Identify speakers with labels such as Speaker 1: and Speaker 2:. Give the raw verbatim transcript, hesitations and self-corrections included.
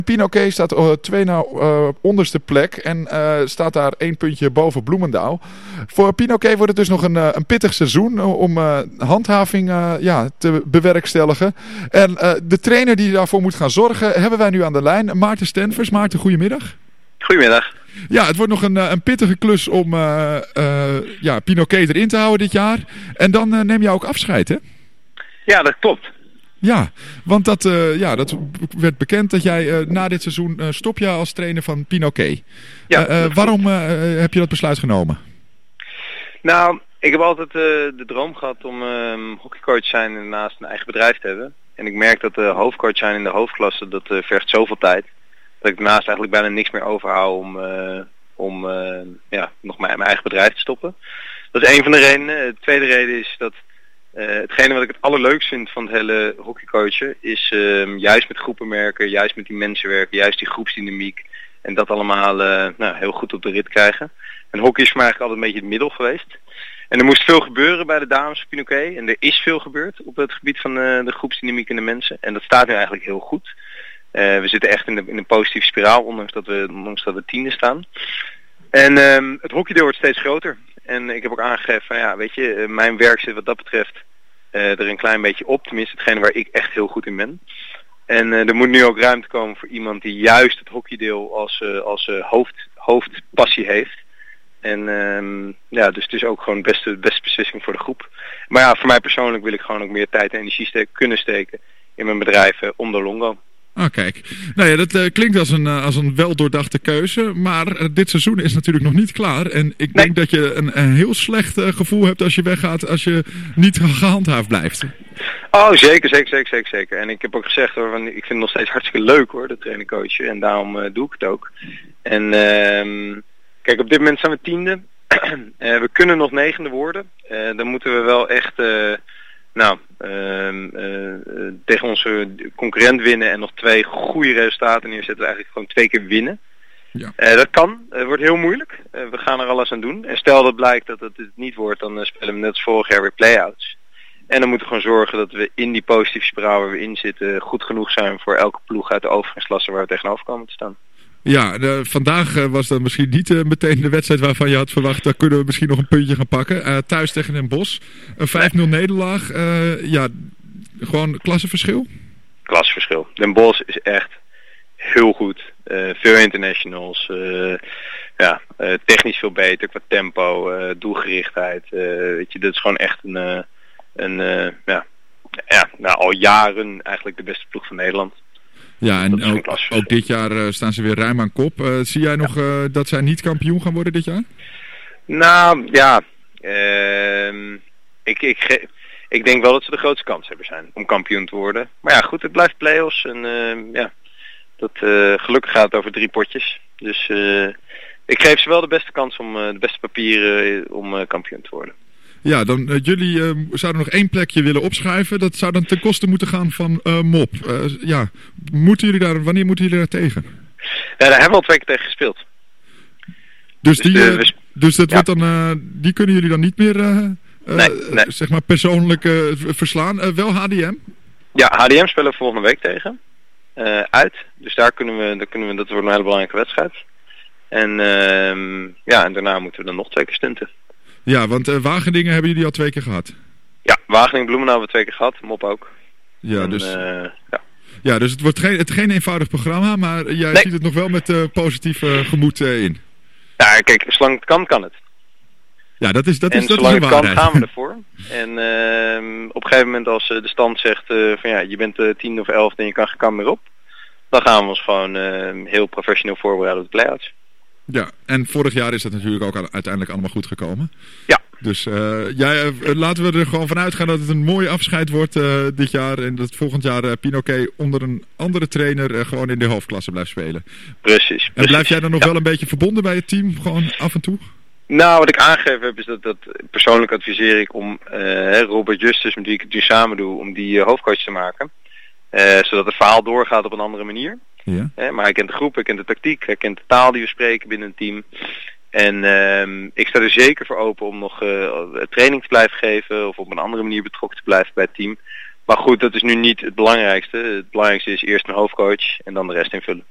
Speaker 1: Pinoquet staat uh, twee na uh, onderste plek en uh, staat daar één puntje boven Bloemendaal. Voor Pinoquet wordt het dus nog een, uh, een pittig seizoen uh, om uh, handhaving uh, ja, te bewerkstelligen. En uh, de trainer die daarvoor moet gaan zorgen hebben wij nu aan de lijn. Maarten Stenvers. Maarten, goedemiddag.
Speaker 2: Goedemiddag.
Speaker 1: Ja, het wordt nog een, een pittige klus om uh, uh, ja, Pinoquet erin te houden dit jaar. En dan uh, neem je ook afscheid, hè?
Speaker 2: Ja, dat klopt.
Speaker 1: Ja, want dat, uh, ja, dat werd bekend dat jij uh, na dit seizoen uh, stop je als trainer van Pinoquet.
Speaker 2: Ja,
Speaker 1: uh, uh, waarom uh, heb je dat besluit genomen?
Speaker 2: Nou, ik heb altijd uh, de droom gehad om uh, hockeycoach te zijn en naast een eigen bedrijf te hebben. En ik merk dat uh, hoofdcoach zijn in de hoofdklasse, dat uh, vergt zoveel tijd. Dat ik daarnaast eigenlijk bijna niks meer overhoud om, uh, om uh, ja, nog mijn, mijn eigen bedrijf te stoppen. Dat is een van de redenen. De tweede reden is dat uh, hetgene wat ik het allerleukst vind van het hele hockeycoachen is uh, juist met groepen werken, juist met die mensen werken, juist die groepsdynamiek. En dat allemaal uh, nou, heel goed op de rit krijgen. En hockey is voor mij eigenlijk altijd een beetje het middel geweest. En er moest veel gebeuren bij de dames van Pinoquet. En er is veel gebeurd op het gebied van uh, de groepsdynamiek en de mensen. En dat staat nu eigenlijk heel goed. Uh, we zitten echt in, de, in een positieve spiraal, ondanks dat we, ondanks dat we tiende staan. En um, het hockeydeel wordt steeds groter. En ik heb ook aangegeven van ja, weet je, uh, mijn werk zit wat dat betreft uh, er een klein beetje op. Tenminste, hetgene waar ik echt heel goed in ben. En uh, er moet nu ook ruimte komen voor iemand die juist het hockeydeel als, uh, als uh, hoofd, hoofdpassie heeft. En um, ja, dus het is ook gewoon de beste, beste beslissing voor de groep. Maar ja, voor mij persoonlijk wil ik gewoon ook meer tijd en energie steken, kunnen steken in mijn bedrijf uh, om de longo.
Speaker 1: Ah, kijk. Nou ja, dat uh, klinkt als een, uh, als een weldoordachte keuze, maar uh, dit seizoen is natuurlijk nog niet klaar. En ik
Speaker 2: nee.
Speaker 1: denk dat je een, een heel slecht uh, gevoel hebt als je weggaat, als je niet gehandhaafd blijft.
Speaker 2: Oh, zeker, zeker, zeker, zeker, zeker. En ik heb ook gezegd hoor, want ik vind het nog steeds hartstikke leuk hoor, de trainer coachen. En daarom uh, doe ik het ook. En uh, kijk, op dit moment zijn we tiende. uh, we kunnen nog negende worden. Uh, dan moeten we wel echt... Uh, Nou, uh, uh, tegen onze concurrent winnen en nog twee goede resultaten neerzetten, eigenlijk gewoon twee keer winnen. Ja. Uh, dat kan, het uh, wordt heel moeilijk. Uh, we gaan er alles aan doen. En stel dat blijkt dat het het niet wordt, dan uh, spelen we net als vorig jaar weer play-outs. En dan moeten we gewoon zorgen dat we in die positieve spiraal waar we in zitten goed genoeg zijn voor elke ploeg uit de overgangsklasse waar we tegenover komen te staan.
Speaker 1: Ja, de, vandaag uh, was dat misschien niet uh, meteen de wedstrijd waarvan je had verwacht. Daar kunnen we misschien nog een puntje gaan pakken. Uh, thuis tegen Den Bosch. Een vijf nul nederlaag. Uh, ja, gewoon klassenverschil?
Speaker 2: Klassenverschil. Den Bosch is echt heel goed. Uh, veel internationals. Uh, ja, uh, technisch veel beter qua tempo, uh, doelgerichtheid. Uh, weet je, dat is gewoon echt een... Uh, een uh, ja, ja, nou, al jaren eigenlijk de beste ploeg van Nederland.
Speaker 1: Ja, en ook, ook dit jaar uh, staan ze weer ruim aan kop. Uh, zie jij nog uh, dat zij niet kampioen gaan worden dit jaar?
Speaker 2: Nou, ja. Uh, ik, ik, ik denk wel dat ze de grootste kans hebben zijn om kampioen te worden. Maar ja, goed, het blijft play-offs. En uh, ja, dat, uh, gelukkig gaat het over drie potjes. Dus uh, ik geef ze wel de beste kans om uh, de beste papieren om uh, kampioen te worden. Ja, dan uh, jullie uh, zouden nog één plekje willen opschuiven. Dat zou dan ten koste moeten gaan van uh, M O P. Uh, ja, moeten jullie daar, wanneer moeten jullie daar tegen? Ja, daar hebben we al twee keer tegen gespeeld. Dus, dus, die, uh, we, dus dat ja. wordt dan, uh, die kunnen jullie dan niet meer uh, uh, nee, nee. zeg maar persoonlijk uh, verslaan? Uh, wel H D M? Ja, H D M spelen we volgende week tegen. Uh, uit. Dus daar kunnen we, daar kunnen we, dat wordt een hele belangrijke wedstrijd. En, uh, ja, en daarna moeten we dan nog twee keer stunten. Ja, want uh, Wageningen hebben jullie al twee keer gehad. Ja, Wageningen Bloemendaal hebben we twee keer gehad, M O P ook. Ja, en, dus, uh, ja. ja, dus het wordt geen, het geen eenvoudig programma, maar jij nee. ziet het nog wel met uh, positief uh, gemoed uh, in. Ja, kijk, zolang het kan, kan het. Ja, dat is dat is, en dat zolang is het kan, gaan we ervoor. En uh, op een gegeven moment als uh, de stand zegt uh, van ja, je bent uh, tien of elf en je kan geen kant meer op, dan gaan we ons gewoon uh, heel professioneel voorbereiden op de play-outs. Ja, en vorig jaar is dat natuurlijk ook uiteindelijk allemaal goed gekomen. Ja. Dus uh, jij, uh, laten we er gewoon vanuit gaan dat het een mooi afscheid wordt uh, dit jaar. En dat volgend jaar uh, Pinoquet onder een andere trainer uh, gewoon in de hoofdklasse blijft spelen. Precies. precies. En blijf jij dan nog ja. wel een beetje verbonden bij het team, gewoon af en toe? Nou, wat ik aangegeven heb is dat, dat persoonlijk adviseer ik om uh, Robert Justus, met wie ik het nu samen doe, om die uh, hoofdcoach te maken. Uh, zodat het verhaal doorgaat op een andere manier. Ja. Uh, maar hij kent de groep, hij kent de tactiek, hij kent de taal die we spreken binnen een team. En uh, ik sta er zeker voor open om nog uh, training te blijven geven of op een andere manier betrokken te blijven bij het team. Maar goed, dat is nu niet het belangrijkste. Het belangrijkste is eerst een hoofdcoach en dan de rest invullen.